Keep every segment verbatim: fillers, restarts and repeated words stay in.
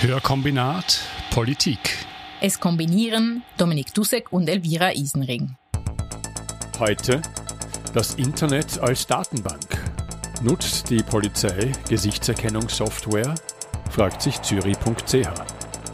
Hörkombinat Politik. Es kombinieren Dominik Dussek und Elvira Isenring. Heute das Internet als Datenbank. Nutzt die Polizei Gesichtserkennungssoftware? Fragt sich Zürich punkt c h.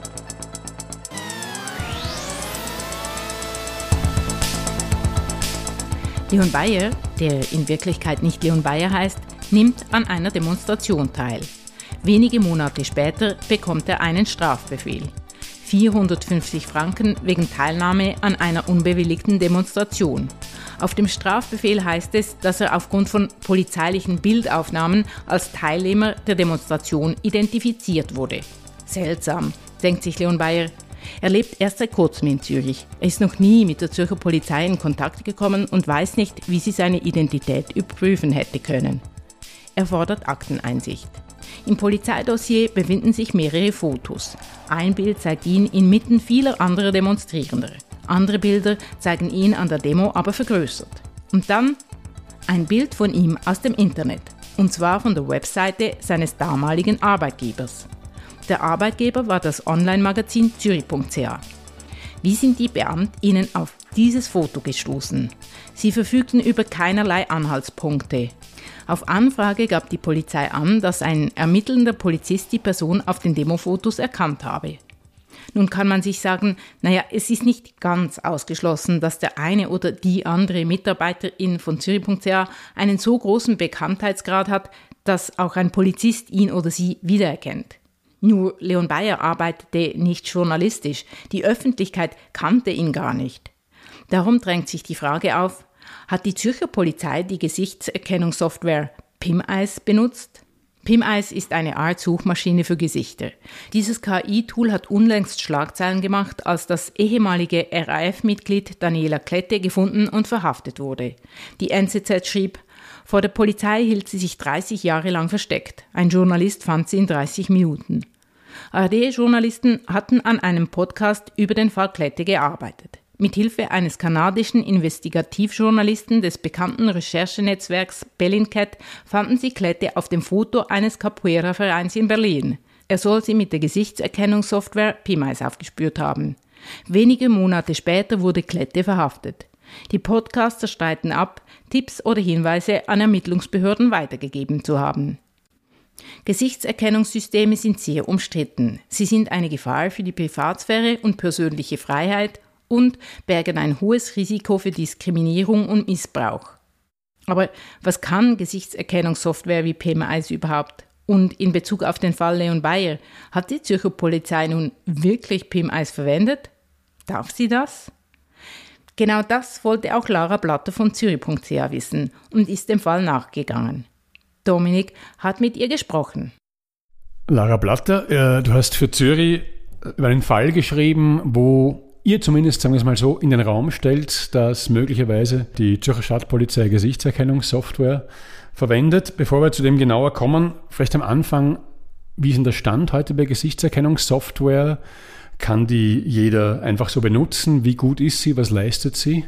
Leon Bayer, der in Wirklichkeit nicht Leon Bayer heißt, nimmt an einer Demonstration teil. Wenige Monate später bekommt er einen Strafbefehl. vierhundertfünfzig Franken wegen Teilnahme an einer unbewilligten Demonstration. Auf dem Strafbefehl heißt es, dass er aufgrund von polizeilichen Bildaufnahmen als Teilnehmer der Demonstration identifiziert wurde. Seltsam, denkt sich Leon Bayer. Er lebt erst seit kurzem in Zürich. Er ist noch nie mit der Zürcher Polizei in Kontakt gekommen und weiß nicht, wie sie seine Identität überprüfen hätte können. Er fordert Akteneinsicht. Im Polizeidossier befinden sich mehrere Fotos. Ein Bild zeigt ihn inmitten vieler anderer Demonstrierender. Andere Bilder zeigen ihn an der Demo aber vergrößert. Und dann ein Bild von ihm aus dem Internet. Und zwar von der Webseite seines damaligen Arbeitgebers. Der Arbeitgeber war das Online-Magazin Zürich punkt c h. Wie sind die BeamtInnen auf dieses Foto gestoßen? Sie verfügten über keinerlei Anhaltspunkte. Auf Anfrage gab die Polizei an, dass ein ermittelnder Polizist die Person auf den Demofotos erkannt habe. Nun kann man sich sagen, naja, es ist nicht ganz ausgeschlossen, dass der eine oder die andere Mitarbeiterin von Zürich punkt c h einen so großen Bekanntheitsgrad hat, dass auch ein Polizist ihn oder sie wiedererkennt. Nur Leon Bayer arbeitete nicht journalistisch, die Öffentlichkeit kannte ihn gar nicht. Darum drängt sich die Frage auf, hat die Zürcher Polizei die Gesichtserkennungssoftware PimEyes benutzt? PimEyes ist eine Art Suchmaschine für Gesichter. Dieses K I-Tool hat unlängst Schlagzeilen gemacht, als das ehemalige R A F-Mitglied Daniela Klette gefunden und verhaftet wurde. Die N Z Z schrieb, vor der Polizei hielt sie sich dreißig Jahre lang versteckt. Ein Journalist fand sie in dreißig Minuten. A R D-Journalisten hatten an einem Podcast über den Fall Klette gearbeitet. Mithilfe eines kanadischen Investigativjournalisten des bekannten Recherchenetzwerks Bellingcat fanden sie Klette auf dem Foto eines Capoeira-Vereins in Berlin. Er soll sie mit der Gesichtserkennungssoftware PimEyes aufgespürt haben. Wenige Monate später wurde Klette verhaftet. Die Podcaster streiten ab, Tipps oder Hinweise an Ermittlungsbehörden weitergegeben zu haben. Gesichtserkennungssysteme sind sehr umstritten. Sie sind eine Gefahr für die Privatsphäre und persönliche Freiheit und bergen ein hohes Risiko für Diskriminierung und Missbrauch. Aber was kann Gesichtserkennungssoftware wie PimEyes überhaupt? Und in Bezug auf den Fall Leon Bayer, hat die Zürcher Polizei nun wirklich PimEyes verwendet? Darf sie das? Genau das wollte auch Lara Blatter von Zürich punkt c h wissen und ist dem Fall nachgegangen. Dominik hat mit ihr gesprochen. Lara Blatter, äh, du hast für Zürich über einen Fall geschrieben, wo ihr zumindest, sagen wir es mal so, in den Raum stellt, dass möglicherweise die Zürcher Stadtpolizei Gesichtserkennungssoftware verwendet. Bevor wir zu dem genauer kommen, vielleicht am Anfang, wie ist denn der Stand heute bei Gesichtserkennungssoftware? Kann die jeder einfach so benutzen? Wie gut ist sie? Was leistet sie?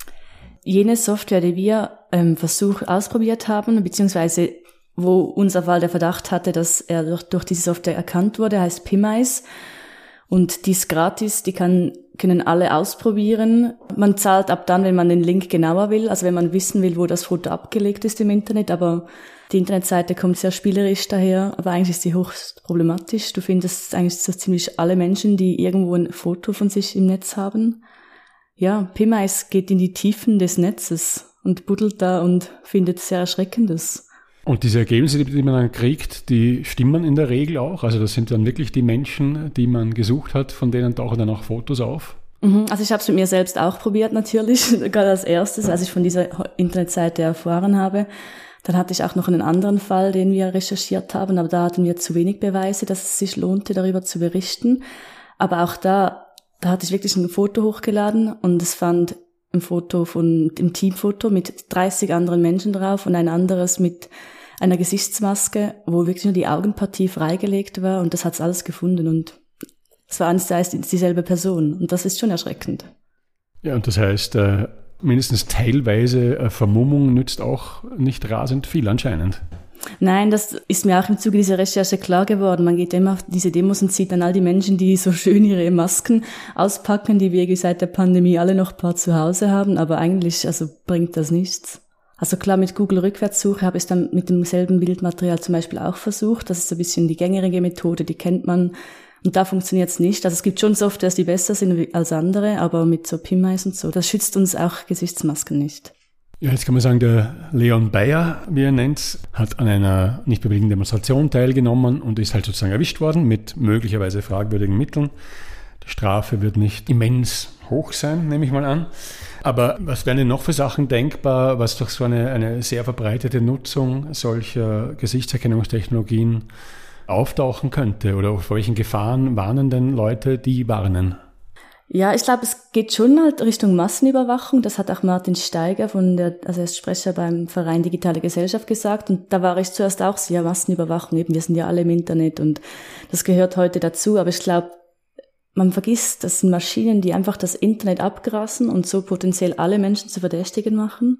Jene Software, die wir ähm, Versuch ausprobiert haben, beziehungsweise wo unser Fall der Verdacht hatte, dass er durch, durch diese Software erkannt wurde, heißt PimEyes. Und die ist gratis, die kann, können alle ausprobieren. Man zahlt ab dann, wenn man den Link genauer will, also wenn man wissen will, wo das Foto abgelegt ist im Internet, aber die Internetseite kommt sehr spielerisch daher, aber eigentlich ist sie höchst problematisch. Du findest eigentlich so ziemlich alle Menschen, die irgendwo ein Foto von sich im Netz haben. Ja, PimEyes geht in die Tiefen des Netzes und buddelt da und findet sehr Erschreckendes. Und diese Ergebnisse, die man dann kriegt, die stimmen in der Regel auch? Also das sind dann wirklich die Menschen, die man gesucht hat, von denen tauchen dann auch Fotos auf? Also ich habe es mit mir selbst auch probiert natürlich, gerade als erstes, als ich von dieser Internetseite erfahren habe. Dann hatte ich auch noch einen anderen Fall, den wir recherchiert haben, aber da hatten wir zu wenig Beweise, dass es sich lohnte, darüber zu berichten. Aber auch da, da hatte ich wirklich ein Foto hochgeladen und es fand ein Foto von dem Teamfoto mit dreißig anderen Menschen drauf und ein anderes mit einer Gesichtsmaske, wo wirklich nur die Augenpartie freigelegt war und das hat's alles gefunden und es war eins dieselbe Person und das ist schon erschreckend. Ja, und das heißt, äh, mindestens teilweise äh, Vermummung nützt auch nicht rasend viel anscheinend. Nein, das ist mir auch im Zuge dieser Recherche klar geworden. Man geht immer auf diese Demos und sieht dann all die Menschen, die so schön ihre Masken auspacken, die wir seit der Pandemie alle noch ein paar zu Hause haben, aber eigentlich also bringt das nichts. Also klar, mit Google-Rückwärtssuche habe ich es dann mit demselben Bildmaterial zum Beispiel auch versucht. Das ist so ein bisschen die gängige Methode, die kennt man. Und da funktioniert es nicht. Also es gibt schon Softwares, die besser sind als andere, aber mit so P I M Eyes und so, das schützt uns auch Gesichtsmasken nicht. Ja, jetzt kann man sagen, der Leon Bayer, wie er nennt, hat an einer nicht bewilligten Demonstration teilgenommen und ist halt sozusagen erwischt worden mit möglicherweise fragwürdigen Mitteln. Die Strafe wird nicht immens hoch sein, nehme ich mal an. Aber was wären denn noch für Sachen denkbar, was durch so eine, eine sehr verbreitete Nutzung solcher Gesichtserkennungstechnologien auftauchen könnte? Oder auf welchen Gefahren warnen denn Leute, die warnen? Ja, ich glaube, es geht schon halt Richtung Massenüberwachung. Das hat auch Martin Steiger von der, also er ist Sprecher beim Verein Digitale Gesellschaft gesagt. Und da war ich zuerst auch so, ja, Massenüberwachung, eben, wir sind ja alle im Internet und das gehört heute dazu. Aber ich glaube, man vergisst, das sind Maschinen, die einfach das Internet abgrasen und so potenziell alle Menschen zu Verdächtigen machen.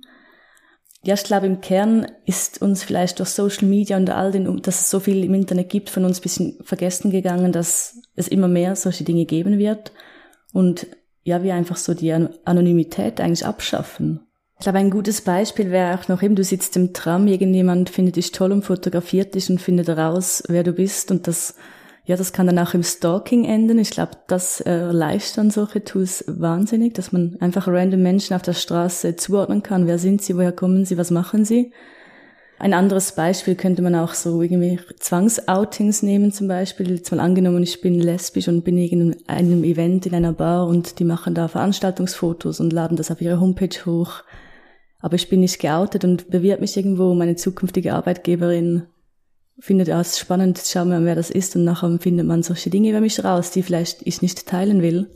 Ja, ich glaube, im Kern ist uns vielleicht durch Social Media und all den, dass es so viel im Internet gibt, von uns ein bisschen vergessen gegangen, dass es immer mehr solche Dinge geben wird. Und ja, wir einfach so die Anonymität eigentlich abschaffen. Ich glaube, ein gutes Beispiel wäre auch noch eben, du sitzt im Tram, irgendjemand findet dich toll und fotografiert dich und findet raus, wer du bist. Und das, ja, das kann dann auch im Stalking enden. Ich glaube, das erleichtert solche Tools wahnsinnig, dass man einfach random Menschen auf der Straße zuordnen kann. Wer sind sie, woher kommen sie, was machen sie? Ein anderes Beispiel könnte man auch so irgendwie Zwangsoutings nehmen zum Beispiel. Jetzt mal angenommen, ich bin lesbisch und bin in einem Event in einer Bar und die machen da Veranstaltungsfotos und laden das auf ihre Homepage hoch. Aber ich bin nicht geoutet und bewirbt mich irgendwo, meine zukünftige Arbeitgeberin findet das spannend, schauen wir mal, wer das ist und nachher findet man solche Dinge über mich raus, die vielleicht ich nicht teilen will.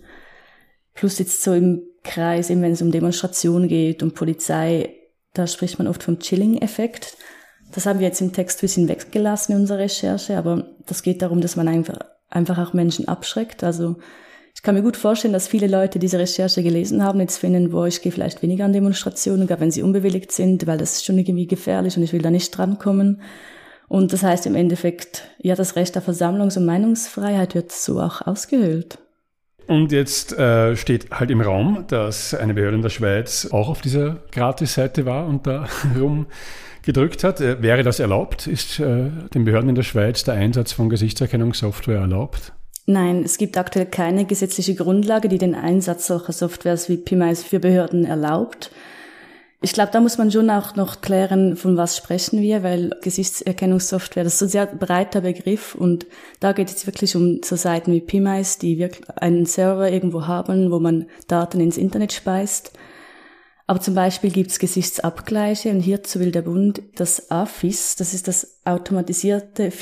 Plus jetzt so im Kreis, eben wenn es um Demonstrationen geht und Polizei, da spricht man oft vom Chilling-Effekt. Das haben wir jetzt im Text ein bisschen weggelassen in unserer Recherche, aber das geht darum, dass man einfach, einfach auch Menschen abschreckt. Also ich kann mir gut vorstellen, dass viele Leute diese Recherche gelesen haben, jetzt finden, wo ich gehe vielleicht weniger an Demonstrationen, gar wenn sie unbewilligt sind, weil das ist schon irgendwie gefährlich und ich will da nicht drankommen. Und das heißt im Endeffekt, ja, das Recht auf Versammlungs- und Meinungsfreiheit wird so auch ausgehöhlt. Und jetzt äh, steht halt im Raum, dass eine Behörde in der Schweiz auch auf dieser Gratis-Seite war und da rumgedrückt hat. Äh, wäre das erlaubt? Ist äh, den Behörden in der Schweiz der Einsatz von Gesichtserkennungssoftware erlaubt? Nein, es gibt aktuell keine gesetzliche Grundlage, die den Einsatz solcher Softwares wie P I M Eyes für Behörden erlaubt. Ich glaube, da muss man schon auch noch klären, von was sprechen wir, weil Gesichtserkennungssoftware, das ist ein sehr breiter Begriff und da geht es wirklich um so Seiten wie P I M Eyes, die wirklich einen Server irgendwo haben, wo man Daten ins Internet speist. Aber zum Beispiel gibt es Gesichtsabgleiche und hierzu will der Bund das A F I S, das ist das automatisierte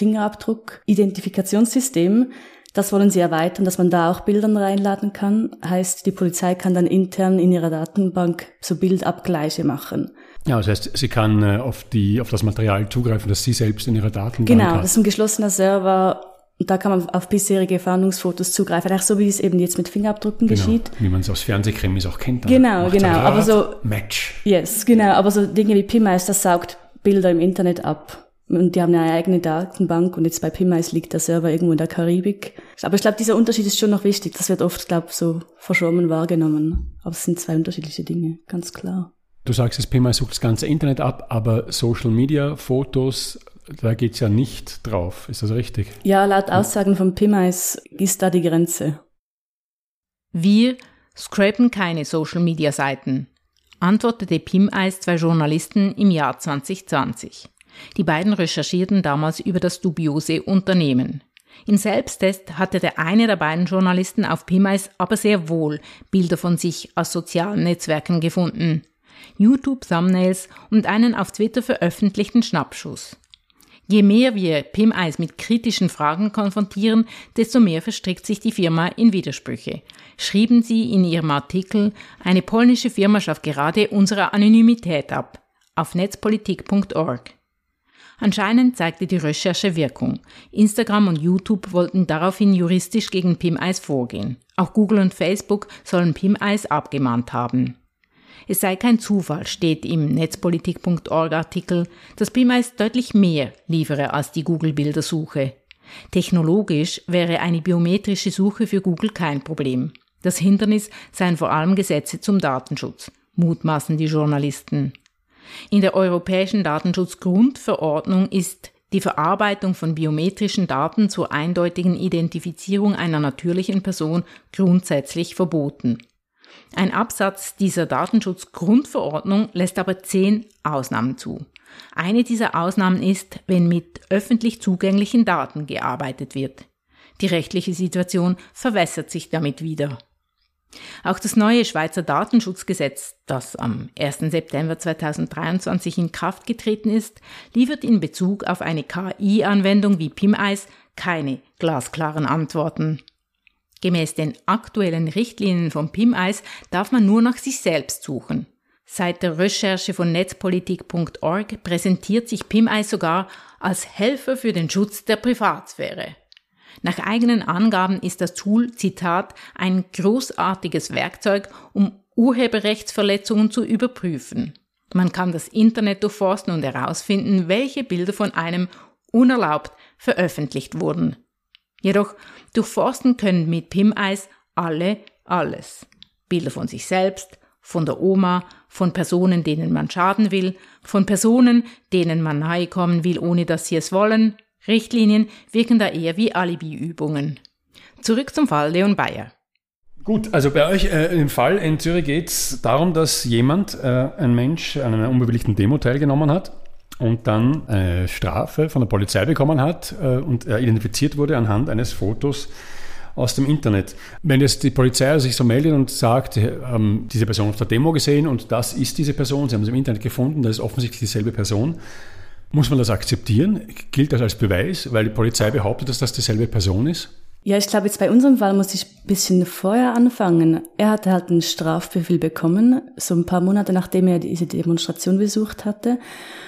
Fingerabdruck-Identifikationssystem. Das wollen sie erweitern, dass man da auch Bildern reinladen kann. Heißt, die Polizei kann dann intern in ihrer Datenbank so Bildabgleiche machen. Ja, das heißt, sie kann äh, auf die auf das Material zugreifen, das sie selbst in ihrer Datenbank genau, hat. Genau, hat. das ist ein geschlossener Server. Und da kann man auf bisherige Fahndungsfotos zugreifen. Auch so, wie es eben jetzt mit Fingerabdrücken genau, geschieht. Wie man es aus Fernsehkrimis auch kennt. Genau, genau. Rad, aber so Match. Yes, genau. Aber so Dinge wie P I M Eyes, das saugt Bilder im Internet ab. Und die haben eine eigene Datenbank und jetzt bei P I M Eyes liegt der Server irgendwo in der Karibik. Aber ich glaube, dieser Unterschied ist schon noch wichtig. Das wird oft, glaube ich, so verschwommen wahrgenommen. Aber es sind zwei unterschiedliche Dinge, ganz klar. Du sagst, das P I M Eyes sucht das ganze Internet ab, aber Social Media, Fotos, da geht's ja nicht drauf. Ist das richtig? Ja, laut Aussagen von P I M Eyes ist da die Grenze. Wir scrapen keine Social-Media-Seiten, antwortete P I M Eyes zwei Journalisten im Jahr zwanzig zwanzig. Die beiden recherchierten damals über das dubiose Unternehmen. Im Selbsttest hatte der eine der beiden Journalisten auf P I M Eyes aber sehr wohl Bilder von sich aus sozialen Netzwerken gefunden, YouTube-Thumbnails und einen auf Twitter veröffentlichten Schnappschuss. Je mehr wir P I M Eyes mit kritischen Fragen konfrontieren, desto mehr verstrickt sich die Firma in Widersprüche. Schrieben sie in ihrem Artikel, eine polnische Firma schafft gerade unsere Anonymität ab, auf netzpolitik punkt org. Anscheinend zeigte die Recherche Wirkung. Instagram und YouTube wollten daraufhin juristisch gegen P I M Eyes vorgehen. Auch Google und Facebook sollen P I M Eyes abgemahnt haben. Es sei kein Zufall, steht im Netzpolitik Punkt org Artikel, dass PimEyes deutlich mehr liefere als die Google-Bildersuche. Technologisch wäre eine biometrische Suche für Google kein Problem. Das Hindernis seien vor allem Gesetze zum Datenschutz, mutmaßen die Journalisten. In der Europäischen Datenschutzgrundverordnung ist die Verarbeitung von biometrischen Daten zur eindeutigen Identifizierung einer natürlichen Person grundsätzlich verboten. Ein Absatz dieser Datenschutzgrundverordnung lässt aber zehn Ausnahmen zu. Eine dieser Ausnahmen ist, wenn mit öffentlich zugänglichen Daten gearbeitet wird. Die rechtliche Situation verwässert sich damit wieder. Auch das neue Schweizer Datenschutzgesetz, das am ersten September zweitausenddreiundzwanzig in Kraft getreten ist, liefert in Bezug auf eine K I-Anwendung wie PimEyes keine glasklaren Antworten. Gemäß den aktuellen Richtlinien von PimEyes darf man nur nach sich selbst suchen. Seit der Recherche von Netzpolitik Punkt org präsentiert sich PimEyes sogar als Helfer für den Schutz der Privatsphäre. Nach eigenen Angaben ist das Tool, Zitat, ein großartiges Werkzeug, um Urheberrechtsverletzungen zu überprüfen. Man kann das Internet durchforsten und herausfinden, welche Bilder von einem unerlaubt veröffentlicht wurden. Jedoch durchforsten können mit PimEyes alle alles. Bilder von sich selbst, von der Oma, von Personen, denen man schaden will, von Personen, denen man nahe kommen will, ohne dass sie es wollen. Richtlinien wirken da eher wie Alibi-Übungen. Zurück zum Fall Leon Bayer. Gut, also bei euch äh, im Fall in Zürich geht es darum, dass jemand, äh, ein Mensch, an einer unbewilligten Demo teilgenommen hat und dann eine Strafe von der Polizei bekommen hat äh, und er identifiziert wurde anhand eines Fotos aus dem Internet. Wenn jetzt die Polizei sich so meldet und sagt, sie haben diese Person auf der Demo gesehen und das ist diese Person, sie haben sie im Internet gefunden, das ist offensichtlich dieselbe Person, muss man das akzeptieren? Gilt das als Beweis, weil die Polizei behauptet, dass das dieselbe Person ist? Ja, ich glaube, jetzt bei unserem Fall muss ich ein bisschen vorher anfangen. Er hatte halt einen Strafbefehl bekommen, so ein paar Monate nachdem er diese Demonstration besucht hatte.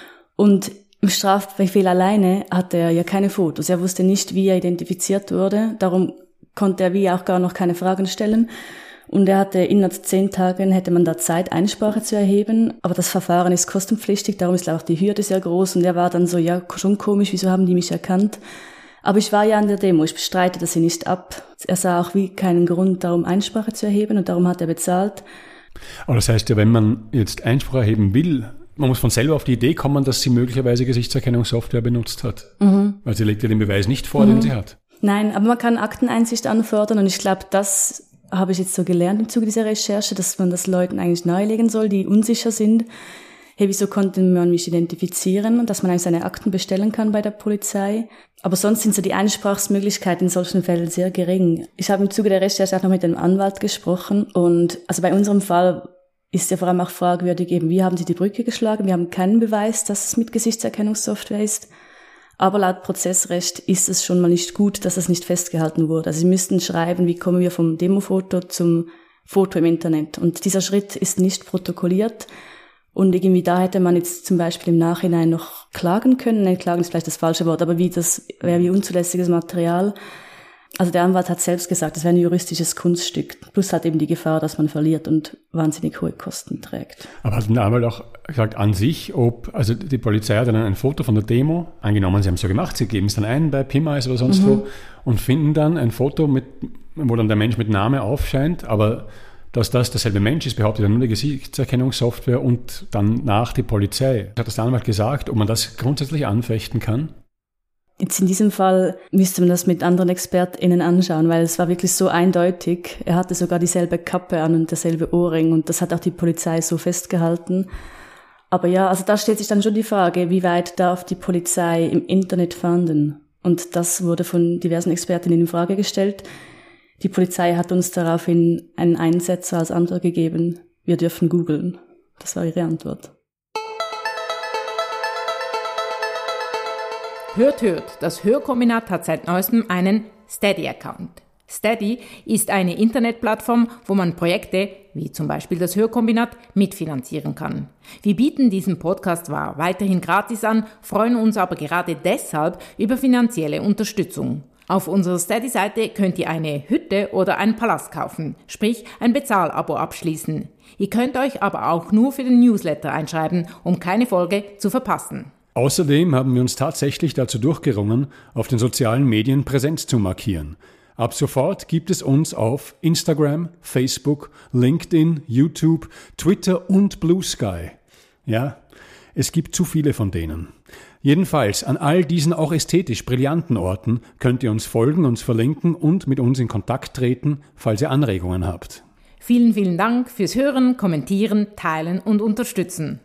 Und im Strafbefehl alleine hatte er ja keine Fotos. Er wusste nicht, wie er identifiziert wurde. Darum konnte er wie auch gar noch keine Fragen stellen. Und er hatte innerhalb zehn Tagen hätte man da Zeit, Einsprache zu erheben. Aber das Verfahren ist kostenpflichtig, darum ist auch die Hürde sehr groß. Und er war dann so, ja, schon komisch, wieso haben die mich erkannt? Aber ich war ja an der Demo, ich bestreite das hier nicht ab. Er sah auch wie keinen Grund, darum Einsprache zu erheben und darum hat er bezahlt. Aber das heißt ja, wenn man jetzt Einsprache erheben will, man muss von selber auf die Idee kommen, dass sie möglicherweise Gesichtserkennungssoftware benutzt hat. Mhm. Weil sie legt ja den Beweis nicht vor, mhm. den sie hat. Nein, aber man kann Akteneinsicht anfordern und ich glaube, das habe ich jetzt so gelernt im Zuge dieser Recherche, dass man das Leuten eigentlich nahelegen soll, die unsicher sind. Hey, wieso konnte man mich identifizieren? Und dass man eigentlich seine Akten bestellen kann bei der Polizei. Aber sonst sind so die Einsprachsmöglichkeiten in solchen Fällen sehr gering. Ich habe im Zuge der Recherche auch noch mit einem Anwalt gesprochen und also bei unserem Fall ist ja vor allem auch fragwürdig eben, wie haben sie die Brücke geschlagen? Wir haben keinen Beweis, dass es mit Gesichtserkennungssoftware ist. Aber laut Prozessrecht ist es schon mal nicht gut, dass es nicht festgehalten wurde. Also sie müssten schreiben, wie kommen wir vom Demofoto zum Foto im Internet. Und dieser Schritt ist nicht protokolliert. Und irgendwie da hätte man jetzt zum Beispiel im Nachhinein noch klagen können. Nein, klagen ist vielleicht das falsche Wort, aber wie das wäre wie unzulässiges Material. Also der Anwalt hat selbst gesagt, das wäre ein juristisches Kunststück. Plus hat eben die Gefahr, dass man verliert und wahnsinnig hohe Kosten trägt. Aber hat der Anwalt auch gesagt an sich, ob, also die Polizei hat dann ein Foto von der Demo, angenommen, sie haben es so gemacht, sie geben es dann ein bei PimEyes oder sonst mhm. wo und finden dann ein Foto, mit, wo dann der Mensch mit Name aufscheint, aber dass das derselbe Mensch ist, behauptet dann nur die Gesichtserkennungssoftware und dann nach die Polizei. Hat das der Anwalt gesagt, ob man das grundsätzlich anfechten kann? Jetzt in diesem Fall müsste man das mit anderen ExpertInnen anschauen, weil es war wirklich so eindeutig. Er hatte sogar dieselbe Kappe an und derselbe Ohrring und das hat auch die Polizei so festgehalten. Aber ja, also da stellt sich dann schon die Frage, wie weit darf die Polizei im Internet fahnden? Und das wurde von diversen ExpertInnen in Frage gestellt. Die Polizei hat uns daraufhin einen Einsetzer als Antwort gegeben, wir dürfen googeln. Das war ihre Antwort. Hört, hört, das Hörkombinat hat seit neuestem einen Steady-Account. Steady ist eine Internetplattform, wo man Projekte, wie zum Beispiel das Hörkombinat, mitfinanzieren kann. Wir bieten diesen Podcast zwar weiterhin gratis an, freuen uns aber gerade deshalb über finanzielle Unterstützung. Auf unserer Steady-Seite könnt ihr eine Hütte oder einen Palast kaufen, sprich ein Bezahlabo abschließen. Ihr könnt euch aber auch nur für den Newsletter einschreiben, um keine Folge zu verpassen. Außerdem haben wir uns tatsächlich dazu durchgerungen, auf den sozialen Medien Präsenz zu markieren. Ab sofort gibt es uns auf Instagram, Facebook, LinkedIn, YouTube, Twitter und Blue Sky. Ja, es gibt zu viele von denen. Jedenfalls, an all diesen auch ästhetisch brillanten Orten könnt ihr uns folgen, uns verlinken und mit uns in Kontakt treten, falls ihr Anregungen habt. Vielen, vielen Dank fürs Hören, Kommentieren, Teilen und Unterstützen.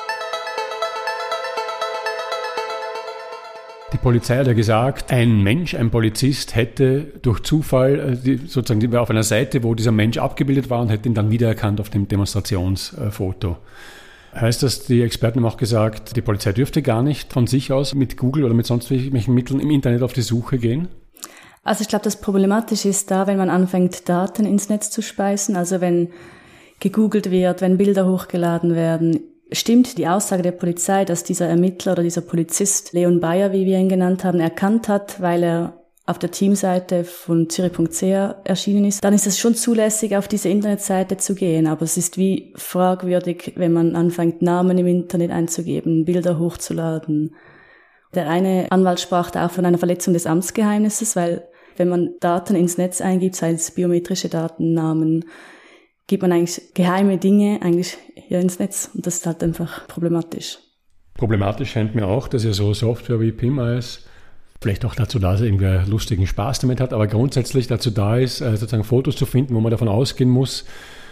Die Polizei hat ja gesagt, ein Mensch, ein Polizist hätte durch Zufall, sozusagen, die war auf einer Seite, wo dieser Mensch abgebildet war und hätte ihn dann wiedererkannt auf dem Demonstrationsfoto. Heißt das, die Experten haben auch gesagt, die Polizei dürfte gar nicht von sich aus mit Google oder mit sonst welchen Mitteln im Internet auf die Suche gehen? Also ich glaube, das Problematische ist da, wenn man anfängt, Daten ins Netz zu speisen, also wenn gegoogelt wird, wenn Bilder hochgeladen werden. Stimmt die Aussage der Polizei, dass dieser Ermittler oder dieser Polizist, Leon Bayer, wie wir ihn genannt haben, erkannt hat, weil er auf der Teamseite von Zürich Punkt c h erschienen ist, dann ist es schon zulässig, auf diese Internetseite zu gehen. Aber es ist wie fragwürdig, wenn man anfängt, Namen im Internet einzugeben, Bilder hochzuladen. Der eine Anwalt sprach da auch von einer Verletzung des Amtsgeheimnisses, weil wenn man Daten ins Netz eingibt, sei es biometrische Daten, Namen, gibt man eigentlich geheime Dinge eigentlich hier ins Netz. Und das ist halt einfach problematisch. Problematisch scheint mir auch, dass ja so Software wie PimEyes vielleicht auch dazu da ist, irgendwer lustigen Spaß damit hat, aber grundsätzlich dazu da ist, sozusagen Fotos zu finden, wo man davon ausgehen muss,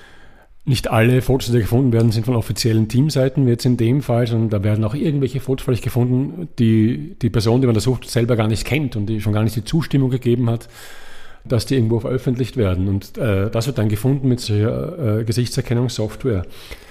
nicht alle Fotos, die gefunden werden, sind von offiziellen Teamseiten, wie jetzt in dem Fall, sondern da werden auch irgendwelche Fotos vielleicht gefunden, die die Person, die man da sucht, selber gar nicht kennt und die schon gar nicht die Zustimmung gegeben hat, dass die irgendwo veröffentlicht werden. Und äh, das wird dann gefunden mit solcher äh, Gesichtserkennungssoftware.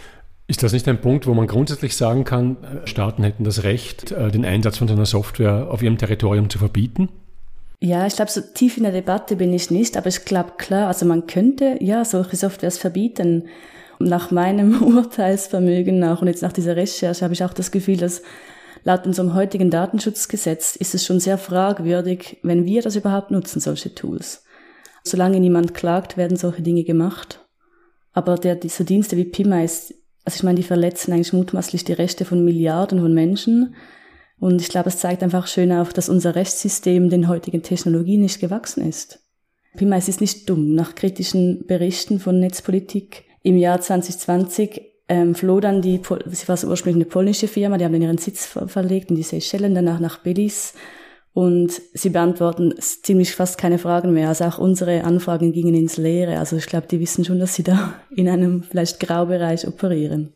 Ist das nicht ein Punkt, wo man grundsätzlich sagen kann, Staaten hätten das Recht, den Einsatz von so einer Software auf ihrem Territorium zu verbieten? Ja, ich glaube, so tief in der Debatte bin ich nicht, aber ich glaube, klar, also man könnte ja solche Softwares verbieten. Und nach meinem Urteilsvermögen nach und jetzt nach dieser Recherche habe ich auch das Gefühl, dass laut unserem heutigen Datenschutzgesetz ist es schon sehr fragwürdig, wenn wir das überhaupt nutzen, solche Tools. Solange niemand klagt, werden solche Dinge gemacht. Aber der, diese Dienste wie PimEyes, also ich meine, die verletzen eigentlich mutmaßlich die Rechte von Milliarden von Menschen. Und ich glaube, es zeigt einfach schön auf, dass unser Rechtssystem den heutigen Technologien nicht gewachsen ist. PimEyes ist nicht dumm. Nach kritischen Berichten von Netzpolitik im Jahr zwanzig zwanzig ähm, floh dann die, sie war so ursprünglich eine polnische Firma, die haben dann ihren Sitz ver- verlegt in die Seychellen, danach nach Belize. Und sie beantworten ziemlich fast keine Fragen mehr. Also auch unsere Anfragen gingen ins Leere. Also ich glaube, die wissen schon, dass sie da in einem vielleicht Graubereich operieren.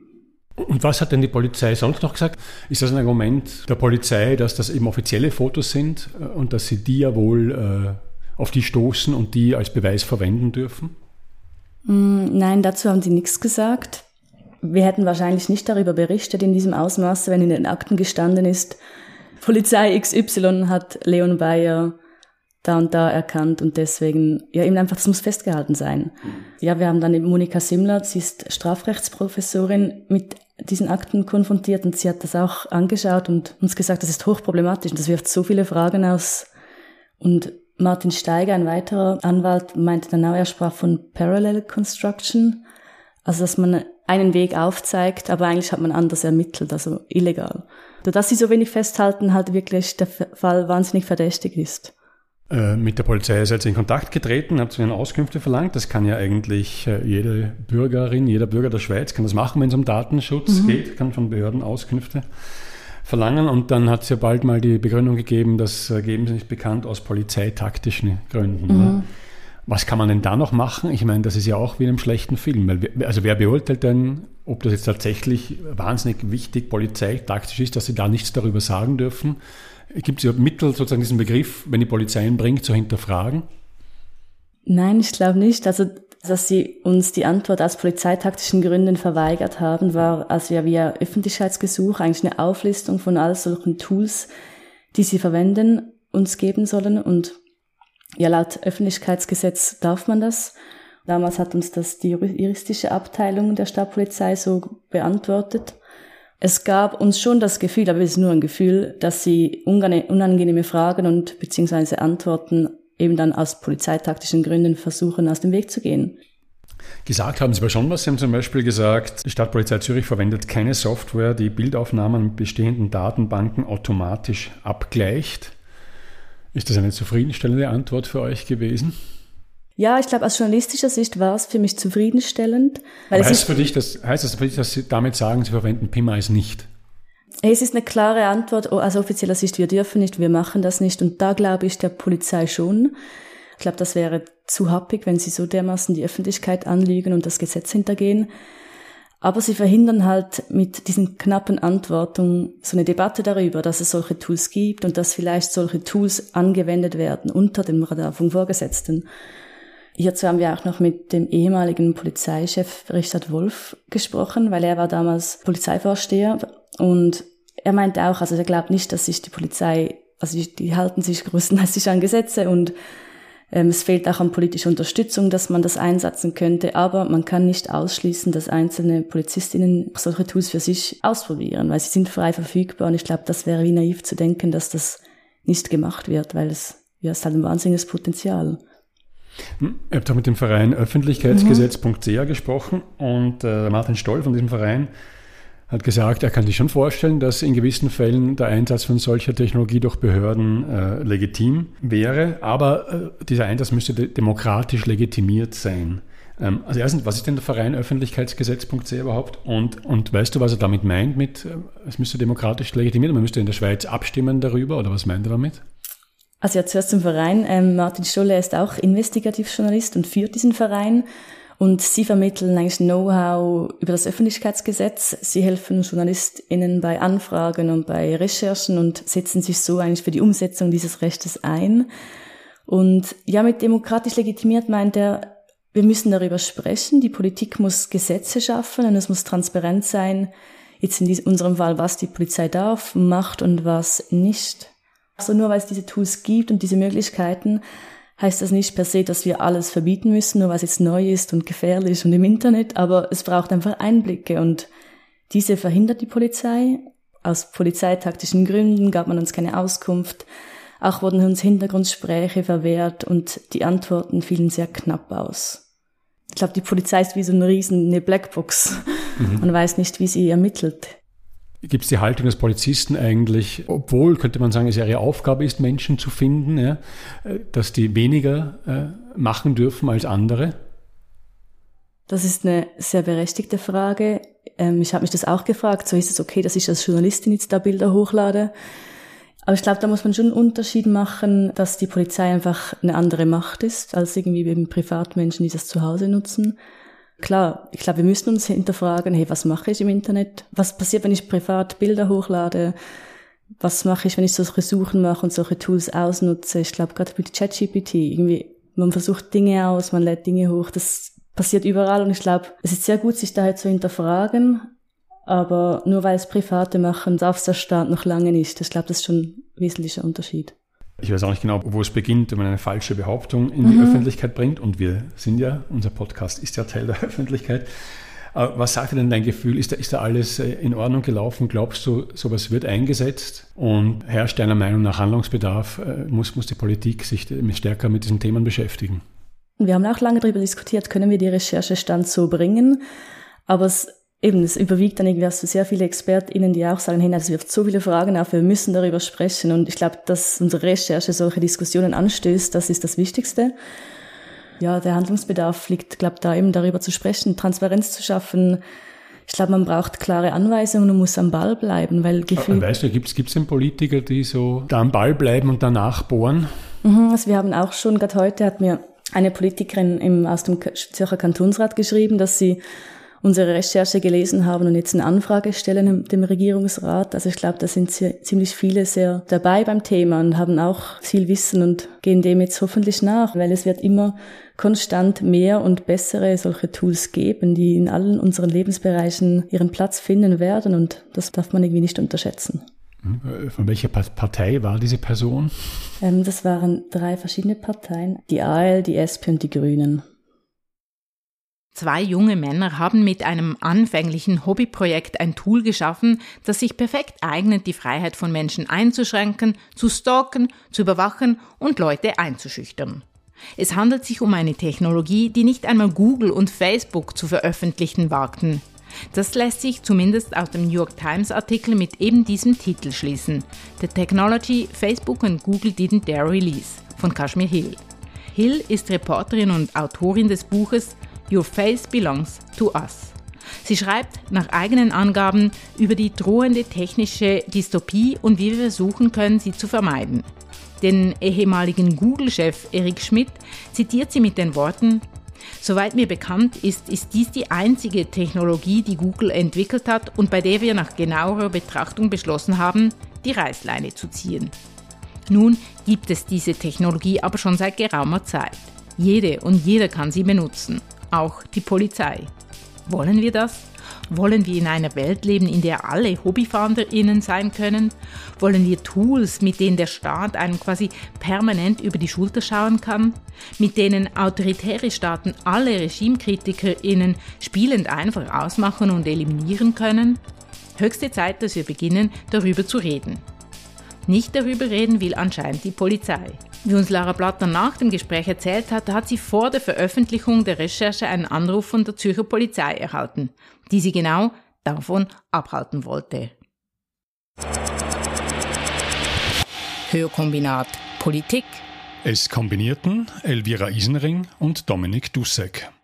Und was hat denn die Polizei sonst noch gesagt? Ist das ein Argument der Polizei, dass das eben offizielle Fotos sind und dass sie die ja wohl äh, auf die stoßen und die als Beweis verwenden dürfen? Nein, dazu haben sie nichts gesagt. Wir hätten wahrscheinlich nicht darüber berichtet in diesem Ausmaße, wenn in den Akten gestanden ist, Polizei X Y hat Leon Bayer da und da erkannt und deswegen, ja eben einfach, das muss festgehalten sein. Ja, wir haben dann eben Monika Simmler, sie ist Strafrechtsprofessorin, mit diesen Akten konfrontiert und sie hat das auch angeschaut und uns gesagt, das ist hochproblematisch und das wirft so viele Fragen aus. Und Martin Steiger, ein weiterer Anwalt, meinte dann auch, er sprach von Parallel Construction, also dass man einen Weg aufzeigt, aber eigentlich hat man anders ermittelt, also illegal. Dass sie so wenig festhalten, halt wirklich der Fall wahnsinnig verdächtig ist. Äh, mit der Polizei seid ihr in Kontakt getreten, habt ihr eine Auskünfte verlangt. Das kann ja eigentlich äh, jede Bürgerin, jeder Bürger der Schweiz kann das machen, wenn es um Datenschutz mhm. geht, kann von Behörden Auskünfte verlangen. Und dann hat es ja bald mal die Begründung gegeben, das äh, geben sie nicht bekannt aus polizeitaktischen Gründen. Mhm. Oder? Was kann man denn da noch machen? Ich meine, das ist ja auch wie in einem schlechten Film. Weil, also wer beurteilt denn, ob das jetzt tatsächlich wahnsinnig wichtig polizeitaktisch ist, dass sie da nichts darüber sagen dürfen? Gibt es ja Mittel, sozusagen diesen Begriff, wenn die Polizei ihn bringt, zu hinterfragen? Nein, ich glaube nicht. Also, dass sie uns die Antwort aus polizeitaktischen Gründen verweigert haben, war, als wir via Öffentlichkeitsgesuch eigentlich eine Auflistung von all solchen Tools, die sie verwenden, uns geben sollen. Und ja, laut Öffentlichkeitsgesetz darf man das. Damals hat uns das die juristische Abteilung der Stadtpolizei so beantwortet. Es gab uns schon das Gefühl, aber es ist nur ein Gefühl, dass sie unangenehme Fragen und beziehungsweise Antworten eben dann aus polizeitaktischen Gründen versuchen, aus dem Weg zu gehen. Gesagt haben Sie aber schon was. Sie haben zum Beispiel gesagt, die Stadtpolizei Zürich verwendet keine Software, die Bildaufnahmen mit bestehenden Datenbanken automatisch abgleicht. Ist das eine zufriedenstellende Antwort für euch gewesen? Ja, ich glaube, aus journalistischer Sicht war es für mich zufriedenstellend. Weil Aber es heißt, für dich, das, heißt das für dich, dass Sie damit sagen, Sie verwenden PimEyes nicht? Es ist eine klare Antwort, aus offizieller Sicht, wir dürfen nicht, wir machen das nicht. Und da glaube ich der Polizei schon. Ich glaube, das wäre zu happig, wenn sie so dermaßen die Öffentlichkeit anlügen und das Gesetz hintergehen. Aber sie verhindern halt mit diesen knappen Antworten so eine Debatte darüber, dass es solche Tools gibt und dass vielleicht solche Tools angewendet werden unter dem Radar vom Vorgesetzten. Hierzu haben wir auch noch mit dem ehemaligen Polizeichef Richard Wolf gesprochen, weil er war damals Polizeivorsteher und er meinte auch, also er glaubt nicht, dass sich die Polizei, also die, die halten sich größtenteils an Gesetze und ähm, es fehlt auch an politischer Unterstützung, dass man das einsetzen könnte, aber man kann nicht ausschließen, dass einzelne Polizistinnen solche Tools für sich ausprobieren, weil sie sind frei verfügbar und ich glaube, das wäre wie naiv zu denken, dass das nicht gemacht wird, weil es, ja, es hat ein wahnsinniges Potenzial. Ihr habt auch mit dem Verein Öffentlichkeitsgesetz Punkt c h gesprochen und äh, Martin Stoll von diesem Verein hat gesagt, er kann sich schon vorstellen, dass in gewissen Fällen der Einsatz von solcher Technologie durch Behörden äh, legitim wäre, aber äh, dieser Einsatz müsste de- demokratisch legitimiert sein. Ähm, also erstens, was ist denn der Verein Öffentlichkeitsgesetz Punkt c h überhaupt? Und, und weißt du, was er damit meint mit, äh, es müsste demokratisch legitimiert, man müsste in der Schweiz abstimmen darüber, oder was meint er damit? Also ja, zuerst zum Verein. Ähm, Martin Stolle ist auch Investigativjournalist und führt diesen Verein. Und sie vermitteln eigentlich Know-how über das Öffentlichkeitsgesetz. Sie helfen JournalistInnen bei Anfragen und bei Recherchen und setzen sich so eigentlich für die Umsetzung dieses Rechtes ein. Und ja, mit demokratisch legitimiert meint er, wir müssen darüber sprechen. Die Politik muss Gesetze schaffen und es muss transparent sein, jetzt in diesem, unserem Fall, was die Polizei darf, macht und was nicht. Also nur weil es diese Tools gibt und diese Möglichkeiten, heißt das nicht per se, dass wir alles verbieten müssen, nur weil es jetzt neu ist und gefährlich und im Internet, aber es braucht einfach Einblicke und diese verhindert die Polizei. Aus polizeitaktischen Gründen gab man uns keine Auskunft. Auch wurden uns Hintergrundgespräche verwehrt und die Antworten fielen sehr knapp aus. Ich glaube, die Polizei ist wie so eine riesen eine Blackbox. Mhm. Man weiß nicht, wie sie ermittelt. Gibt es die Haltung des Polizisten eigentlich, obwohl, könnte man sagen, es ihre Aufgabe ist, Menschen zu finden, ja, dass die weniger äh, machen dürfen als andere? Das ist eine sehr berechtigte Frage. Ähm, ich habe mich das auch gefragt, so ist es okay, dass ich als Journalistin jetzt da Bilder hochlade. Aber ich glaube, da muss man schon einen Unterschied machen, dass die Polizei einfach eine andere Macht ist, als irgendwie eben Privatmenschen, die das zu Hause nutzen. Klar, ich glaube, wir müssen uns hinterfragen, hey, was mache ich im Internet? Was passiert, wenn ich privat Bilder hochlade? Was mache ich, wenn ich solche Suchen mache und solche Tools ausnutze? Ich glaube, gerade mit ChatGPT, irgendwie, man versucht Dinge aus, man lädt Dinge hoch, das passiert überall und ich glaube, es ist sehr gut, sich daher zu hinterfragen, aber nur weil es Private machen, darf es der Staat noch lange nicht. Ich glaube, das ist schon ein wesentlicher Unterschied. Ich weiß auch nicht genau, wo es beginnt, wenn man eine falsche Behauptung in die mhm. Öffentlichkeit bringt. Und wir sind ja, unser Podcast ist ja Teil der Öffentlichkeit. Aber was sagt dir denn dein Gefühl? Ist da, ist da alles in Ordnung gelaufen? Glaubst du, sowas wird eingesetzt? Und herrscht deiner Meinung nach Handlungsbedarf? Muss, muss die Politik sich stärker mit diesen Themen beschäftigen? Wir haben auch lange darüber diskutiert, können wir die Recherchestand so bringen? Aber es Eben, es überwiegt dann irgendwie so sehr viele ExpertInnen, die auch sagen, hey, es wirft so viele Fragen auf, wir müssen darüber sprechen. Und ich glaube, dass unsere Recherche solche Diskussionen anstößt, das ist das Wichtigste. Ja, der Handlungsbedarf liegt, glaube ich, da eben darüber zu sprechen, Transparenz zu schaffen. Ich glaube, man braucht klare Anweisungen und muss am Ball bleiben, weil Gefühl... Weißt du, gibt es denn Politiker, die so da am Ball bleiben und danach bohren? Mhm, also wir haben auch schon, gerade heute hat mir eine Politikerin im, aus dem Zürcher Kantonsrat geschrieben, dass sie unsere Recherche gelesen haben und jetzt eine Anfrage stellen dem Regierungsrat. Also ich glaube, da sind ziemlich viele sehr dabei beim Thema und haben auch viel Wissen und gehen dem jetzt hoffentlich nach, weil es wird immer konstant mehr und bessere solche Tools geben, die in allen unseren Lebensbereichen ihren Platz finden werden und das darf man irgendwie nicht unterschätzen. Von welcher Partei war diese Person? Ähm, das waren drei verschiedene Parteien, die A L, die S P und die Grünen. Zwei junge Männer haben mit einem anfänglichen Hobbyprojekt ein Tool geschaffen, das sich perfekt eignet, die Freiheit von Menschen einzuschränken, zu stalken, zu überwachen und Leute einzuschüchtern. Es handelt sich um eine Technologie, die nicht einmal Google und Facebook zu veröffentlichen wagten. Das lässt sich zumindest aus dem New York Times Artikel mit eben diesem Titel schließen. The Technology Facebook and Google didn't dare release von Kashmir Hill. Hill ist Reporterin und Autorin des Buches Your Face Belongs to Us. Sie schreibt nach eigenen Angaben über die drohende technische Dystopie und wie wir versuchen können, sie zu vermeiden. Den ehemaligen Google-Chef Eric Schmidt zitiert sie mit den Worten: Soweit mir bekannt ist, ist dies die einzige Technologie, die Google entwickelt hat und bei der wir nach genauerer Betrachtung beschlossen haben, die Reißleine zu ziehen. Nun gibt es diese Technologie aber schon seit geraumer Zeit. Jede und jeder kann sie benutzen, auch die Polizei. Wollen wir das? Wollen wir in einer Welt leben, in der alle HobbyfahrerInnen sein können? Wollen wir Tools, mit denen der Staat einem quasi permanent über die Schulter schauen kann? Mit denen autoritäre Staaten alle RegimekritikerInnen spielend einfach ausmachen und eliminieren können? Höchste Zeit, dass wir beginnen, darüber zu reden. Nicht darüber reden will anscheinend die Polizei. Wie uns Lara Blatter nach dem Gespräch erzählt hat, hat sie vor der Veröffentlichung der Recherche einen Anruf von der Zürcher Polizei erhalten, die sie genau davon abhalten wollte. Hörkombinat Politik. Es kombinierten Elvira Isenring und Dominik Dussek.